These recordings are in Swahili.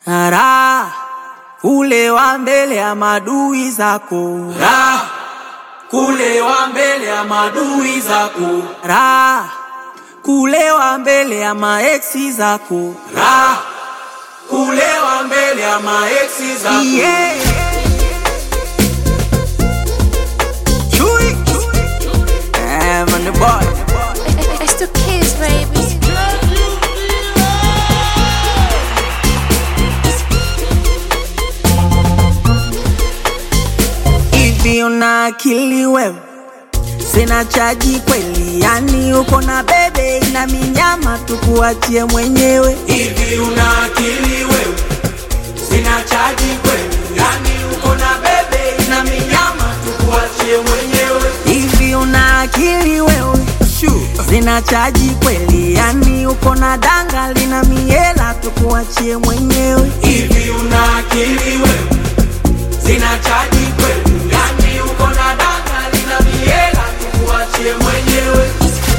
Raha kulewa mbele ya madui zako, raha kulewa mbele ya madui zako, raha kulewa mbele ya maeksi zako, raha kulewa mbele ya maeksi zako. yeah. Chui. Man, the boy. It's the kids, baby. Hivi una akili wewe? Sina chaji kweli, yani uko na bebe ina minyama tukuachie mwenyewe. Hivi una akili wewe? Sina chaji kweli, yani uko na bebe ina minyama tukuachie mwenyewe. Hivi una akili wewe? Sina chaji kweli, yani uko na danga lina miela tukuachie mwenyewe. Hivi una akili wewe? Sina chaji kweli, yani uko na danga lina miela tukuachie mwenyewe.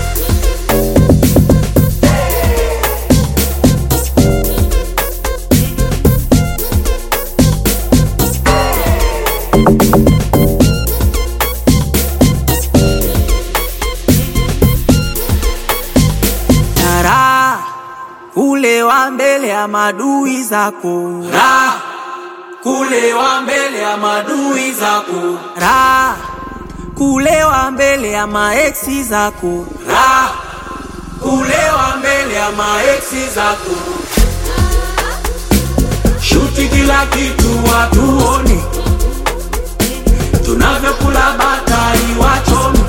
Raha kulewa mbele ya madui zako, Raha kulewa mbele ya madui zako, raha kulewa mbele ya maeksi zako, raha kulewa mbele ya maeksi zako. Shuti kila kitu watuone, tunavyokula batari wachome.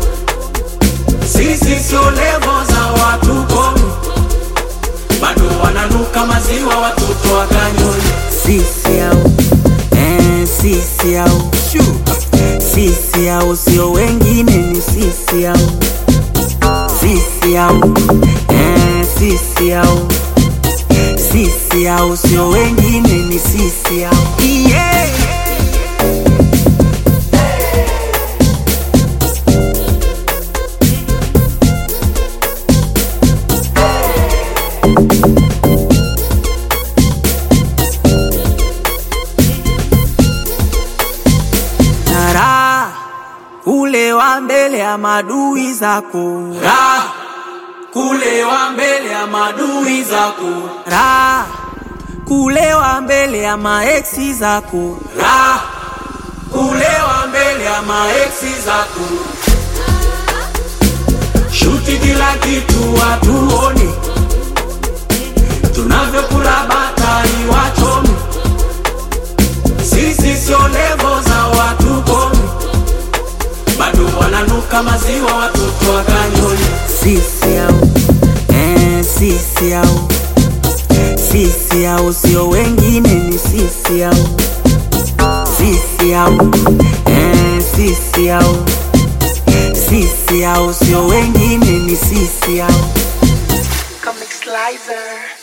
Sisi sio levo za watu komi, bado wananuka maziwa watoto wakanyoni. sisi au sisi au sisi au sio wengine, ni sisi au sisi au sisi au sisi au sio wengine, ni sisi au yeah. Raha kulewa mbele ya madui zako, Raha kulewa mbele ya madui zako, raha kulewa mbele ya maeksi zako, raha kulewa mbele ya maeksi zako. Shuti kila kitu watuone, tunavyokula batari wachome. Sisi sio levo za watu komi, bado wananuka maziwa watoto wakanyoni. sisi au sisi au sisi au sio wengine, ni sisi au sisi au sisi au sisi au sio wengine, ni sisi au Comic Slicer.